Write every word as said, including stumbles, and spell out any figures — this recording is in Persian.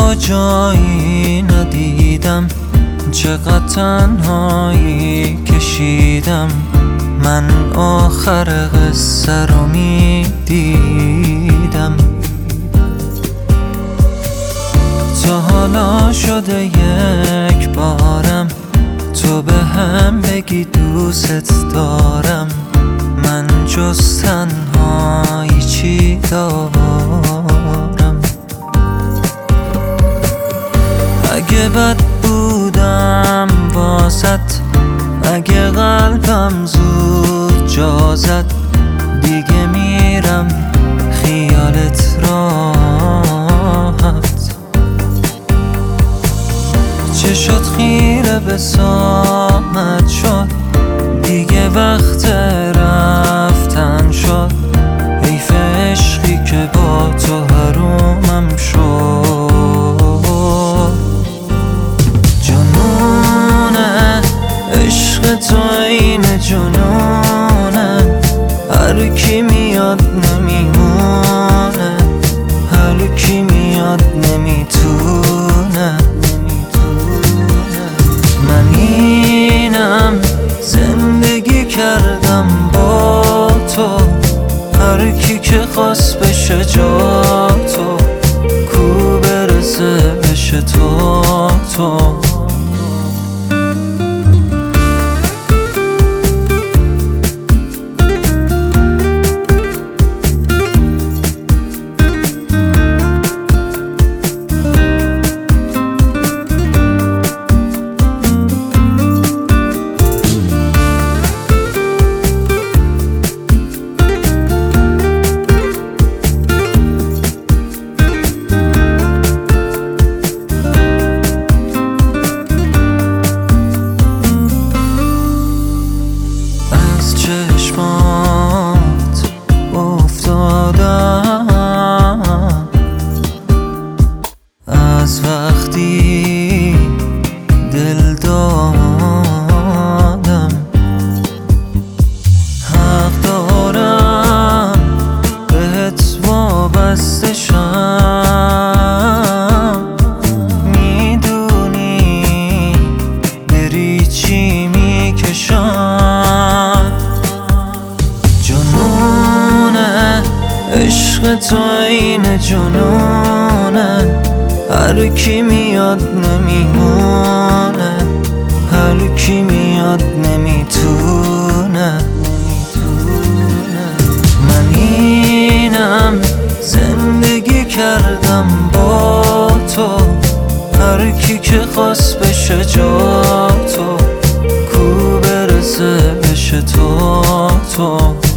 تو جایی ندیدم، چقدر تنهایی کشیدم. من آخر قصه رو می دیدم. تا حالا شده یک بارم تو به هم بگی دوست دارم. من جز تنهایی چی دارم؟ اگه بد بودم واسط، اگه قلبم زود جا زد، دیگه میرم خیالت راحت. چه شد خیره به ساعت شد، دیگه وقت رفتن شد. حیف عشقی که با تو حرومم شد. جنونه عشق تو این جنونه، هر کی میاد نمیمونه، هر کی میاد نمیتونه. من اینم زندگی کردم با تو، هر کی که خواست بشه جا تو، کو برسه بشه تو تو. چشمات افتادم از وقتی دل دادم. حق دارم بهت وابسته شم، میدونی بری چی میکشم. جنونه عشق تو این جنونه، هر کی میاد نمیمونه، هر کی میاد نمیتونه. من اینم زندگی کردم با تو، هر کی که خواست بشه جا تو، کو برسه بشه تو تو.